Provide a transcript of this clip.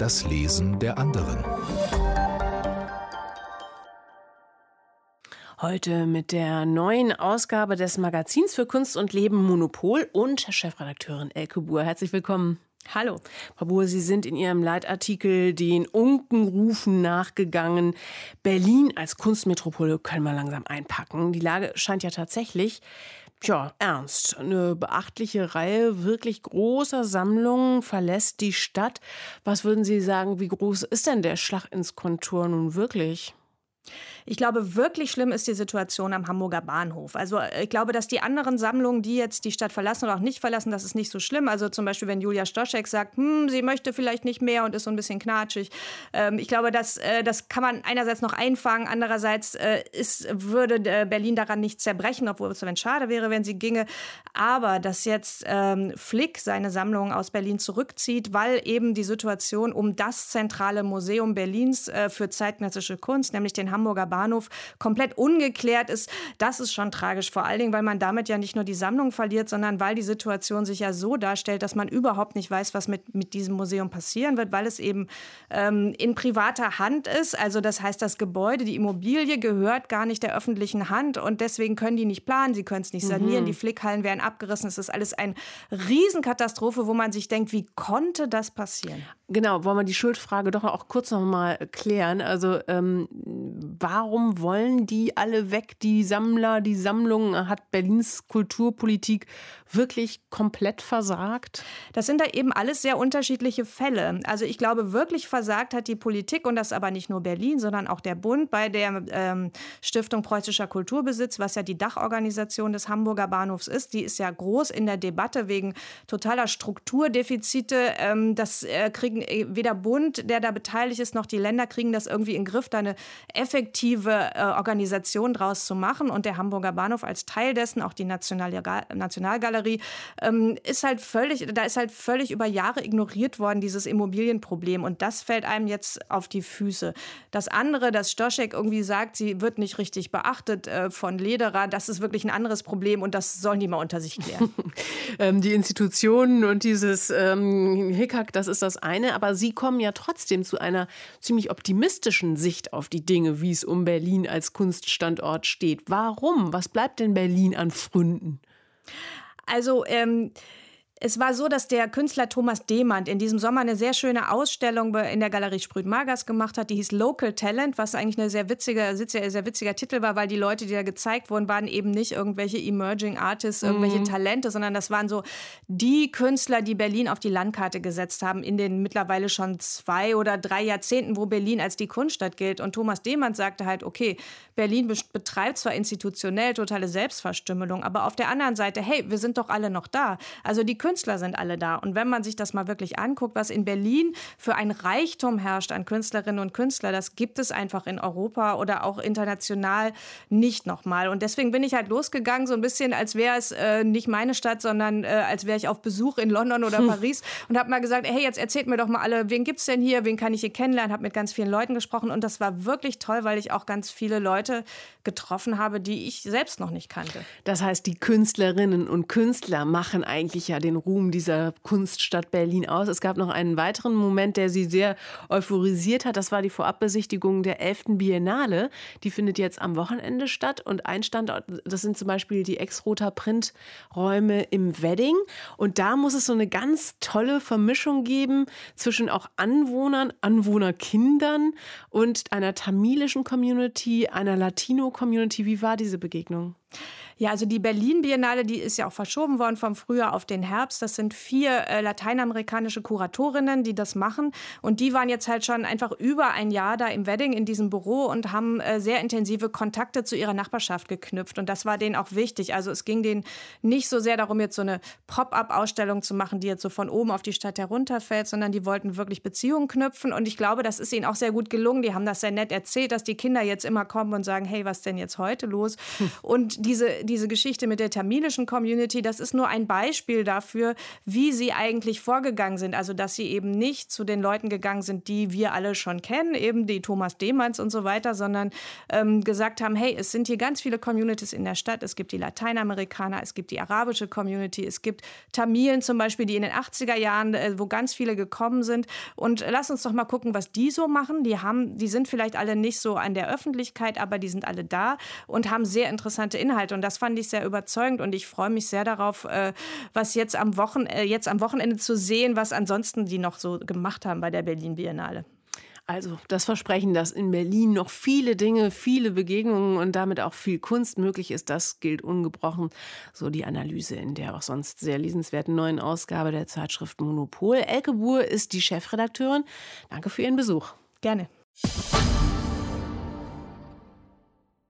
Das Lesen der anderen. Heute mit der neuen Ausgabe des Magazins für Kunst und Leben Monopol und Chefredakteurin Elke Buhr. Herzlich willkommen. Hallo. Frau Buhr, Sie sind in Ihrem Leitartikel den Unkenrufen nachgegangen. Berlin als Kunstmetropole können wir langsam einpacken. Die Lage scheint ja tatsächlich ernst. Eine beachtliche Reihe wirklich großer Sammlungen verlässt die Stadt. Was würden Sie sagen, wie groß ist denn der Schlag ins Kontor nun wirklich? Ich glaube, wirklich schlimm ist die Situation am Hamburger Bahnhof. Also ich glaube, dass die anderen Sammlungen, die jetzt die Stadt verlassen oder auch nicht verlassen, das ist nicht so schlimm. Also zum Beispiel, wenn Julia Stoschek sagt, sie möchte vielleicht nicht mehr und ist so ein bisschen knatschig. Ich glaube, das kann man einerseits noch einfangen, andererseits würde Berlin daran nicht zerbrechen, obwohl es schade wäre, wenn sie ginge. Aber dass jetzt Flick seine Sammlung aus Berlin zurückzieht, weil eben die Situation um das zentrale Museum Berlins für zeitgenössische Kunst, nämlich den Hamburger Bahnhof, komplett ungeklärt ist, das ist schon tragisch. Vor allen Dingen, weil man damit ja nicht nur die Sammlung verliert, sondern weil die Situation sich ja so darstellt, dass man überhaupt nicht weiß, was mit diesem Museum passieren wird, weil es eben in privater Hand ist. Also das heißt, das Gebäude, die Immobilie gehört gar nicht der öffentlichen Hand und deswegen können die nicht planen, sie können es nicht sanieren, die Flickhallen werden abgerissen. Es ist alles eine Riesenkatastrophe, wo man sich denkt, wie konnte das passieren? Genau, wollen wir die Schuldfrage doch auch kurz noch mal klären. Also warum wollen die alle weg, die Sammler, die Sammlungen? Hat Berlins Kulturpolitik wirklich komplett versagt? Das sind da eben alles sehr unterschiedliche Fälle. Also ich glaube, wirklich versagt hat die Politik, und das aber nicht nur Berlin, sondern auch der Bund bei der Stiftung Preußischer Kulturbesitz, was ja die Dachorganisation des Hamburger Bahnhofs ist. Die ist ja groß in der Debatte wegen totaler Strukturdefizite. Das kriegen weder Bund, der da beteiligt ist, noch die Länder kriegen das irgendwie in den Griff, da eine effektive Organisation draus zu machen. Und der Hamburger Bahnhof als Teil dessen, auch die Nationalgalerie, ist halt völlig über Jahre ignoriert worden, dieses Immobilienproblem. Und das fällt einem jetzt auf die Füße. Das andere, dass Stoschek irgendwie sagt, sie wird nicht richtig beachtet von Lederer, das ist wirklich ein anderes Problem und das sollen die mal unter sich klären. Die Institutionen und dieses Hickhack, das ist das eine. Aber Sie kommen ja trotzdem zu einer ziemlich optimistischen Sicht auf die Dinge, wie es um Berlin als Kunststandort steht. Warum? Was bleibt denn Berlin an Pfründen? Also es war so, dass der Künstler Thomas Demand in diesem Sommer eine sehr schöne Ausstellung in der Galerie Sprüht-Magers gemacht hat. Die hieß Local Talent, was eigentlich ein sehr witziger Titel war, weil die Leute, die da gezeigt wurden, waren eben nicht irgendwelche Emerging Artists, irgendwelche Talente, sondern das waren so die Künstler, die Berlin auf die Landkarte gesetzt haben in den mittlerweile schon 2 oder 3 Jahrzehnten, wo Berlin als die Kunststadt gilt. Und Thomas Demand sagte halt, okay, Berlin betreibt zwar institutionell totale Selbstverstümmelung, aber auf der anderen Seite, hey, wir sind doch alle noch da. Also die Künstler sind alle da. Und wenn man sich das mal wirklich anguckt, was in Berlin für ein Reichtum herrscht an Künstlerinnen und Künstlern, das gibt es einfach in Europa oder auch international nicht nochmal. Und deswegen bin ich halt losgegangen, so ein bisschen, als wäre es nicht meine Stadt, sondern als wäre ich auf Besuch in London oder Paris und habe mal gesagt, hey, jetzt erzählt mir doch mal alle, wen gibt's denn hier, wen kann ich hier kennenlernen, habe mit ganz vielen Leuten gesprochen und das war wirklich toll, weil ich auch ganz viele Leute getroffen habe, die ich selbst noch nicht kannte. Das heißt, die Künstlerinnen und Künstler machen eigentlich ja den Ruhm dieser Kunststadt Berlin aus. Es gab noch einen weiteren Moment, der sie sehr euphorisiert hat. Das war die Vorabbesichtigung der 11. Biennale. Die findet jetzt am Wochenende statt. Und ein Standort, das sind zum Beispiel die Ex-Roter-Print-Räume im Wedding. Und da muss es so eine ganz tolle Vermischung geben zwischen auch Anwohnern, Anwohnerkindern und einer tamilischen Community, einer Latino-Community. Wie war diese Begegnung? Ja, also die Berlin-Biennale, die ist ja auch verschoben worden vom Frühjahr auf den Herbst. Das sind 4 lateinamerikanische Kuratorinnen, die das machen. Und die waren jetzt halt schon einfach über ein Jahr da im Wedding in diesem Büro und haben sehr intensive Kontakte zu ihrer Nachbarschaft geknüpft. Und das war denen auch wichtig. Also es ging denen nicht so sehr darum, jetzt so eine Pop-up-Ausstellung zu machen, die jetzt so von oben auf die Stadt herunterfällt, sondern die wollten wirklich Beziehungen knüpfen. Und ich glaube, das ist ihnen auch sehr gut gelungen. Die haben das sehr nett erzählt, dass die Kinder jetzt immer kommen und sagen, hey, was ist denn jetzt heute los? Und Und diese Geschichte mit der tamilischen Community, das ist nur ein Beispiel dafür, wie sie eigentlich vorgegangen sind. Also, dass sie eben nicht zu den Leuten gegangen sind, die wir alle schon kennen, eben die Thomas Demanns und so weiter, sondern gesagt haben, hey, es sind hier ganz viele Communities in der Stadt. Es gibt die Lateinamerikaner, es gibt die arabische Community, es gibt Tamilen zum Beispiel, die in den 80er Jahren, wo ganz viele gekommen sind. Und lass uns doch mal gucken, was die so machen. Die sind vielleicht alle nicht so an der Öffentlichkeit, aber die sind alle da und haben sehr interessante Inhalte. Und das fand ich sehr überzeugend. Und ich freue mich sehr darauf, was jetzt am Wochenende zu sehen, was ansonsten die noch so gemacht haben bei der Berlin Biennale. Also das Versprechen, dass in Berlin noch viele Dinge, viele Begegnungen und damit auch viel Kunst möglich ist, das gilt ungebrochen. So die Analyse in der auch sonst sehr lesenswerten neuen Ausgabe der Zeitschrift Monopol. Elke Buhr ist die Chefredakteurin. Danke für Ihren Besuch. Gerne.